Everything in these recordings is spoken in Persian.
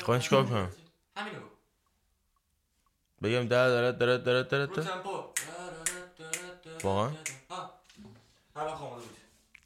خواهی چیکار کنم؟ همینو بگم در واقعا؟ همه خامده بود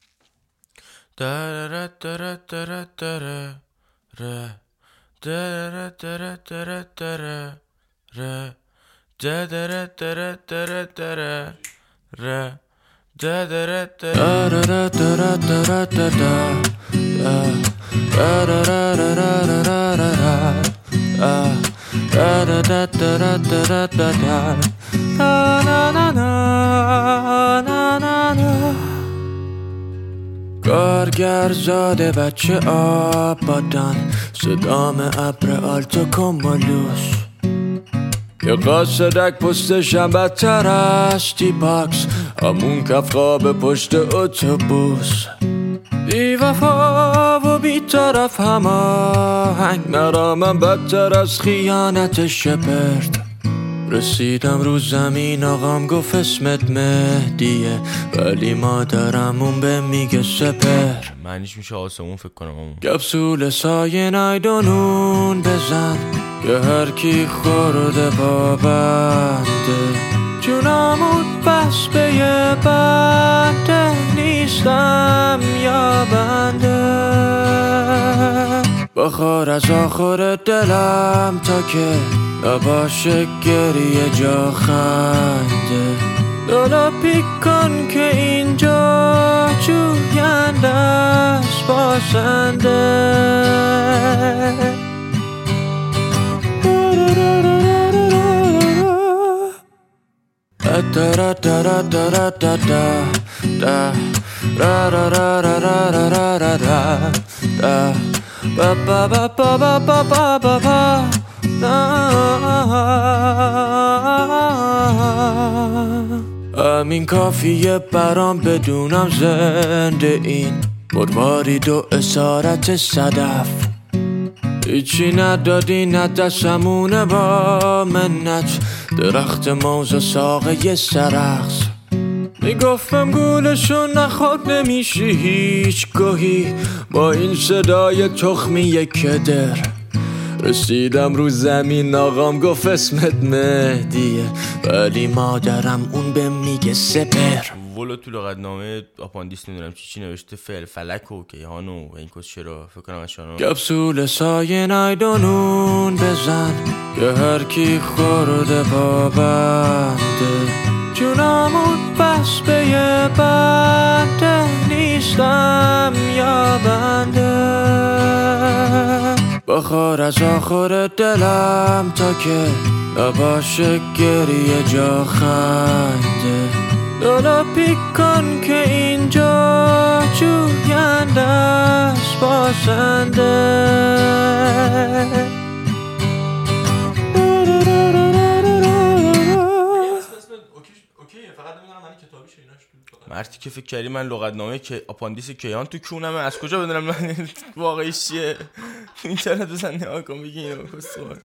کارگر زاده بچه آبادان صدام ابر آلتو کمالوس یه قاصدک پستشم بدتر از تی باکس همون کف خواب پشت اتوبوس بی وفا و بی طرف هماهنگ مرامم بدتر از خیانت شپرد رسیدم رو زمین آقام گفت اسمت مهدیه ولی مادرمون به میگه سپر معنیش میشه آسمون فکر کنم همون کپسول سایه نایدونون بزن که هر کی خورده با بنده جونمون بس به یه بنده نیستم یا بنده بخور از آخر دلم تا که نباشه گریه جا خنده دولا پیک کن که اینجا جوینده است باشنده همین کافیه برام بدونم زنده این مروارید و اسارت صدف هیچی ندادی نه دستمونه با منت درخت موز و ساقه سرخص میگفتم گولشون نخواد نمیشی هیچ گاهی با این صدای تخمی کدر رسیدم رو زمین آقام گفت اسمت مهدیه ولی مادرم اون به میگه سپر ولو تو لغتنامه آپاندیس نمیدونم چی نوشته فعل فلک و کیهان و این کس چرا فکر کنم اشانو کپسول سایه نایدونون بزن که هر کی خورده با بنده جونمون بس به یه بنده نیستم یا بنده بخور از آخر دلم تا که نباشه گریه جا خنده دولا پیک کن که اینجا جوینده است باشنده مرتی که فکر کردی من لغتنامه که آپاندیس کیهان تو کونمه از کجا بدونم من واقعیش چیه اینترنت بزن نگاه کن بگی اینو